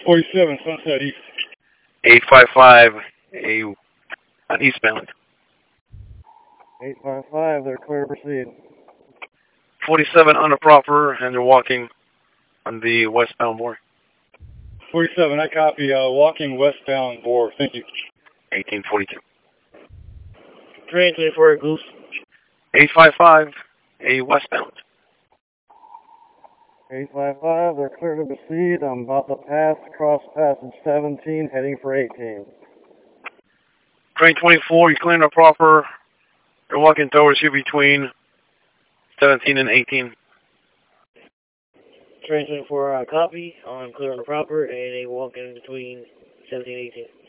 47, Sunset East. 855, eastbound. 855, they're clear to proceed. 47 on the proper, and they're walking on the westbound board. 47, I copy. Walking westbound board. Thank you. 1842. Train 24, Goose. 855, westbound. 855, they're clear to proceed. I'm about to pass across passage 17, heading for 18. Train 24, you're clearing the proper. They're walking towards you between 17 and 18. Train 24, copy. I'm clear on the proper, and they walk in between 17 and 18.